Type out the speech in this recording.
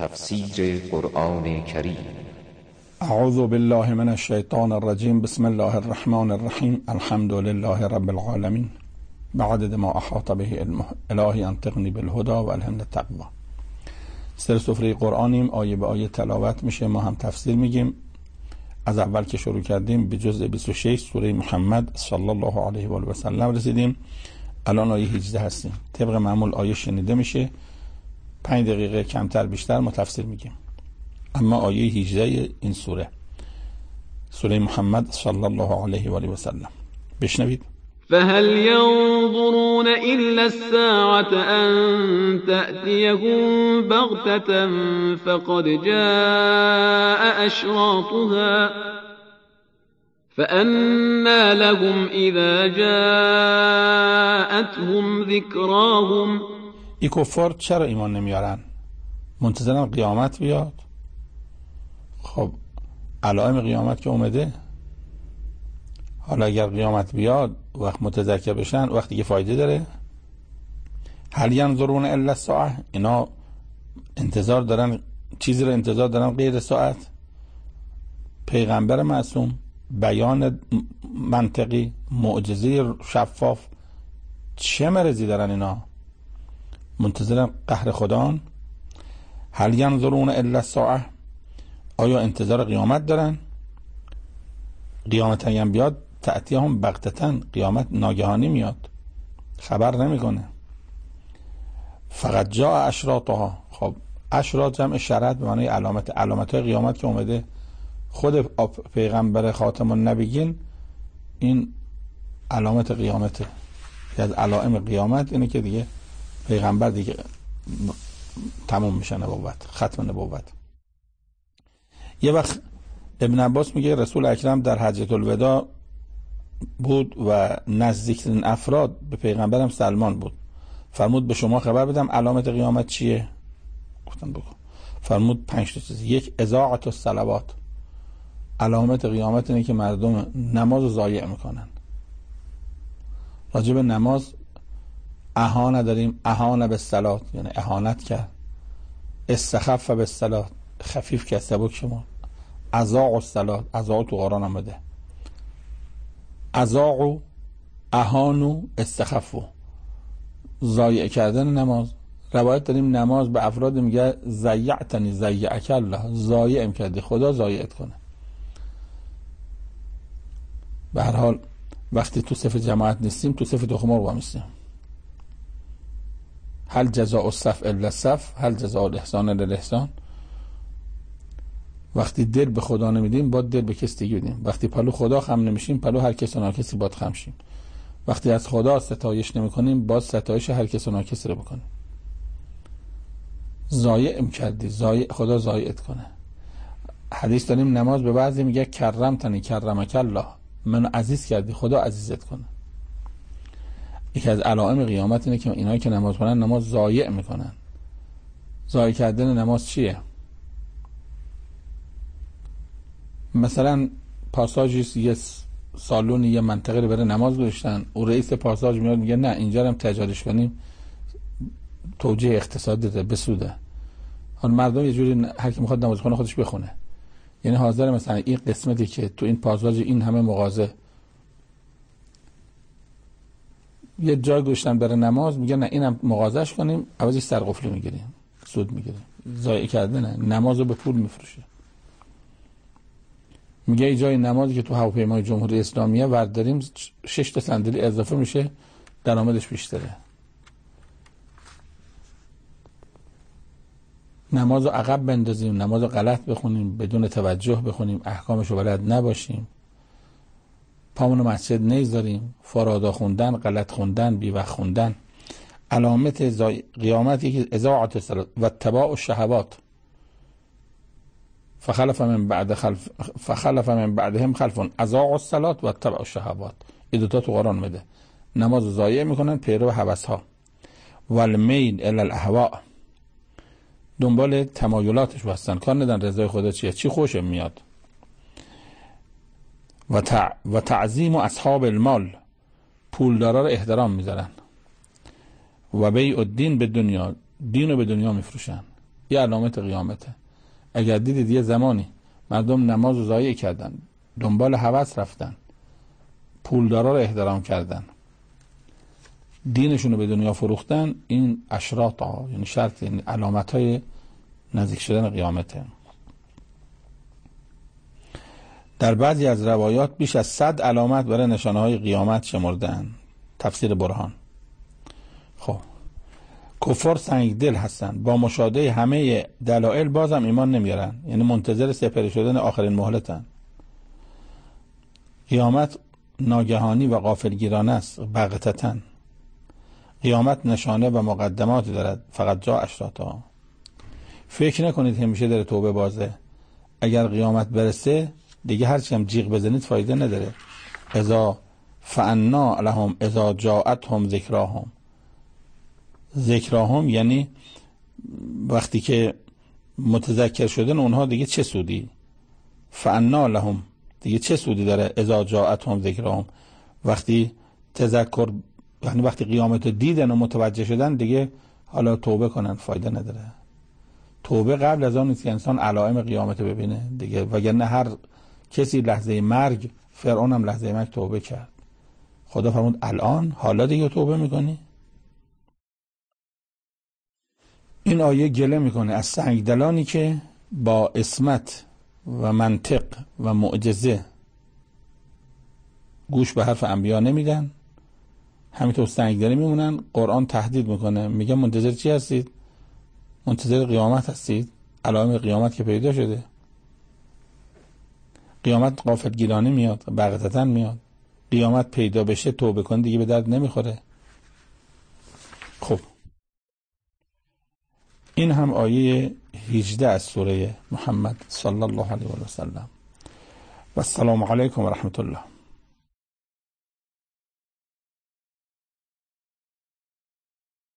تفسیر قرآن کریم. اعوذ بالله من الشیطان الرجیم. بسم الله الرحمن الرحیم. الحمد لله رب العالمین بعدد ما احاط به علمه. الهی انطقنی بالهدى و الهمنی التقوی. سر سفره قرآنیم، آیه به آیه تلاوت میشه، ما هم تفسیر میگیم. از اول که شروع کردیم به جزء 26 سوره محمد صلی الله علیه و آله و سلم رسیدیم. الان آیه 18 هستیم. طبق معمول آیه شنیده میشه، 5 دقیقه کمتر بیشتر ما تفسیر میگیم. اما آیه 18 این سوره محمد صلی الله علیه و آله و سلم بشنوید. فهل ينظرون إلا الساعة أن تأتيهم بغتة فقد جاء أشراطها فأنى لهم إذا جاءتهم ذكراهم. این کفار چرا ایمان نمیارن؟ منتظرن قیامت بیاد. خب علائم قیامت که اومده، حالا اگر قیامت بیاد وقت متذکر بشن وقتی که فایده داره. هل ینظرون الا الساعه، اینا انتظار دارن، چیزی رو انتظار دارن غیر ساعت؟ پیغمبر معصوم، بیان منطقی، معجزه شفاف، چه مرضی دارن اینا؟ منتظرن قهر خدا؟ هل ینظرون الا الساعه، آیا انتظار قیامت دارن؟ قیامت هم بیاد تأتیهم بغتة، قیامت ناگهانی میاد، خبر نمیکنه. فقط جاء اشراطها. خب اشراط جمع شرط به معنی علامت، علامت های قیامت که اومده. خود پیغمبر خاتم النبیین این علامت قیامته. از علائم قیامت اینه که دیگه پیغمبر دیگه تموم میشه نبوت، ختم نبوت. یه وقت ابن عباس میگه رسول اکرم در حجة الوداع بود و نزدیکترین افراد به پیغمبرم سلمان بود. فرمود به شما خبر بدم علامت قیامت چیه؟ گفتم بگو. فرمود 5 تا چیز. 1 اضاعة الصلوات، علامت قیامت اینه که مردم نماز رو ضایع میکنن. راجع به نماز اهانه داریم، اهانه به الصلاة یعنی اهانت کرد. استخف به الصلاة، خفیف کرد، سبک شما. اضاع الصلاة، اضاع تو قرآن آمده. اضاع، اهانو، استخفو، ضایع کردن نماز. روایت داریم نماز به افراد میگه ضیعتنی ضیعک الله، ضایع کردی خدا ضایعت کنه. به هر حال وقتی تو صف جماعت نیستیم تو صف تخمار با میستیم. هل جزاء الصف الا الصف، هل جزاء الاحسان الا الاحسان. وقتی دل به خدا نمیدیم باید دل به کسی دیگه بدیم. وقتی پلو خدا خم نمیشیم پلو هر کس و ناکسی باید خم شیم. وقتی از خدا ستایش نمی کنیم باید ستایش هر کس و ناکسی رو بکنیم. ضایع کردی، خدا ضایعت کنه. حدیث داریم نماز به بعضی میگه کرمتنی کرمک الله، منو عزیز کردی خدا عزیزت کنه. یکی از علائم قیامت اینه که اینایی که نماز کنن نماز ضایع میکنن. ضایع کردن نماز چیه؟ مثلا پاساژی یه سالونی یه منطقه رو بره نماز گذاشتن، او رئیس پاساژ میاد میگه نه اینجا هم تجارش کنیم توجیه اقتصادی ده بسوده. حالا مردم یه جوری هر کی میخواد نماز کنه خودش بخونه. یعنی حاضر مثلا این قسمتی که تو این پاساژ این همه مغازه یه جای گذاشتن برای نماز، میگه نه اینم مغازش کنیم عوضش سرقفلی میگیریم، سود میگیریم. ضایع کردن نمازو به پول میفروشه. میگه ای جای نمازی که تو هواپیمای جمهوری اسلامیه ورداریم 6 تا صندلی اضافه میشه درآمدش بیشتره. نمازو عقب بندازیم، نمازو غلط بخونیم، بدون توجه بخونیم، احکامشو بلد نباشیم، پامونو مسجد نذاریم، فرادا خوندن، غلط خوندن، بی وقت خوندن. علامت قیامت یکی اضاعة الصلاة و اتباع الشهوات. فخلف من بعدهم خلف اضاعوا الصلاة و اتبعوا الشهوات. این دوتا تو قرآن میده. نماز ضایع میکنن، پیرو هوس ها. والمیل الی الاهواء، دنبال تمایلاتش هستن، کار ندن رضای خدا چیه، چی خوشم میاد. و تعظیم اصحاب المال، پولدارا رو احترام میذارن. و بیع الدین به دنیا، دین رو به دنیا میفروشن. یه علامت قیامته. اگر دیدید یه زمانی مردم نماز رو ضایع کردن، دنبال هوس رفتن، پولدارا رو احترام کردن، دینشون رو به دنیا فروختن، این اشراطها، یعنی شرط، یعنی علامت‌های نزدیک شدن قیامته. در بعضی از روایات بیش از 100 علامت برای نشانه‌های قیامت شمردن. تفسیر برهان. خب کفار سنگدل هستن، با مشاهده همه دلایل بازم ایمان نمیارن، یعنی منتظر سپری شدن آخرین مهلتن. قیامت ناگهانی و غافلگیرانه است، بغتتاً. قیامت نشانه و مقدماتی دارد، فقط جا اشراطها. فکر نکنید همیشه داره توبه بازه. اگر قیامت برسه دیگه هرچی هم جیغ بزنید فایده نداره. اذا فعنا لهم اذا جاءتهم ذکراهم. ذکراهم یعنی وقتی که متذکر شدن اونها دیگه چه سودی؟ فعنا لهم دیگه چه سودی داره؟ اذا جاءتهم ذکراهم، وقتی تذکر، یعنی وقتی قیامت دیدن و متوجه شدن دیگه حالا توبه کنن فایده نداره. توبه قبل از آن نیست که انسان علائم قیامت ببینه دیگه، وگرنه هر کسی لحظه مرگ، فرعون هم لحظه مرگ توبه کرد. خدا فرمود الان حالا دیگه توبه میکنی؟ این آیه گله میکنه از سنگدلانی که با عصمت و منطق و معجزه گوش به حرف انبیا نمیدن، همینطور سنگدلی میمونن. قرآن تهدید میکنه، میگه منتظر چی هستید؟ منتظر قیامت هستید؟ علائم قیامت که پیدا شده. قیامت غافلگیرانه میاد، بغتتاً میاد. قیامت پیدا بشه توبه کن دیگه به درد نمیخوره. خب این هم آیه 18 از سوره محمد صلی الله علیه و سلم. و السلام علیکم و رحمت الله.